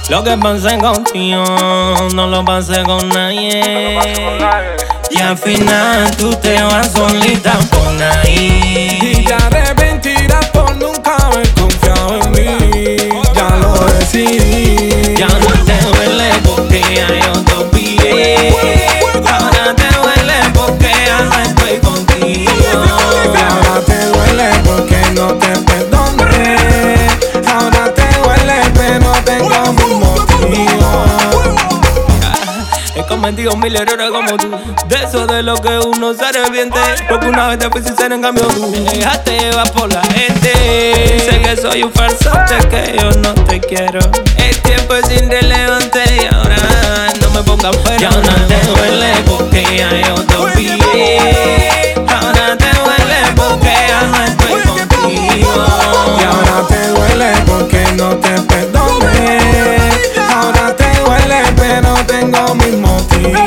Lo que pasé contigo no lo pasé con nadie. Y al final tú te vas solita por ahí. Y te arrepentirás por nunca haber confiado en mí. Ya lo decidí. Ya no te duele porque ya yo te olvidé. Ahora te duele porque ya no estoy contigo. Y ahora te duele porque no te perdoné. Ahora te duele pero tengo mis motivos. He cometido 1000 errores como tú. De eso de lo que uno se arrepiente. Porque una vez te fui sincero, en cambio tú me dejaste llevar por la gente. Sé que soy un farsote, que yo no te quiero. El tiempo es irrelevante y ahora no me pongas fuera. Ya no te duele porque ya yo te olvidé. Ahora te duele porque ya no estoy contigo. Y ahora te duele porque no te perdoné. Ahora te duele pero tengo mis motivos.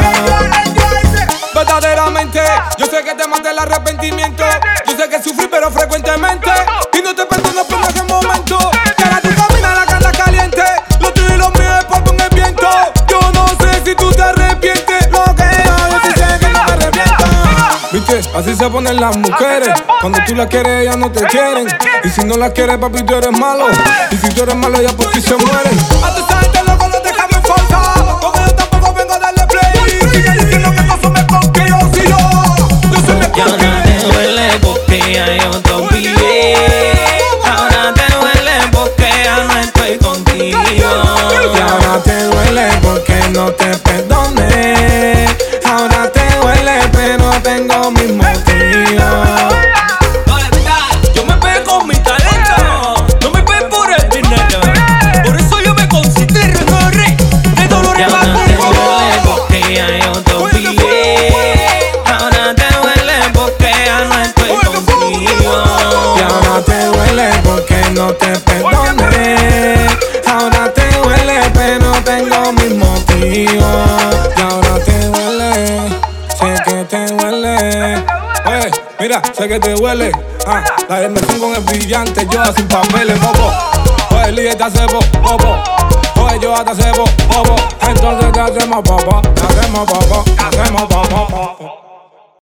Verdaderamente, yo sé que te mata el arrepentimiento. Yo sé que sufrí pero frecuentemente. Y no te perdono por ese momento. Que ahora tú caminas la cara caliente. Lo tuyo y lo mío es polvo en el viento. Yo no sé si tú te arrepientes. Lo que yo sí sé que no me arrepiento. Viste, así se ponen las mujeres. Cuando tú las quieres, ellas no te quieren. Y si no las quieres, papi, tú eres malo. Y si tú eres malo, ellas por ti se mueren. A tu gente loco no te cambio en falta. Porque yo tampoco vengo a darle play. Sigue diciendo que consume porque yo sí yo soy mi Ya no te duele porque ya yo te olvidé. Ahora te duele porque ya no estoy contigo. Y ahora te duele porque no te perdoné. Ahora te duele pero tengo mis motivos. Yo me pegué con mi talento, no me pegué por el dinero. Por eso yo me considero el rey de dolor y más. Ya no te duele porque ya yo te olvidé. Ahora te duele porque ya no estoy contigo. Y ahora te duele porque no te perdoné. Ahora te duele pero tengo mis motivos. Y ahora te duele, sé que te duele. Oye, mira, sé que te duele. La dimensión con el brillante, yo sin papeles, bobo. Oye, el líder te hace bobo. Oye, yo te hace bobo. Entonces te hacemos bobo, te hacemos bobo, te hacemos bobo.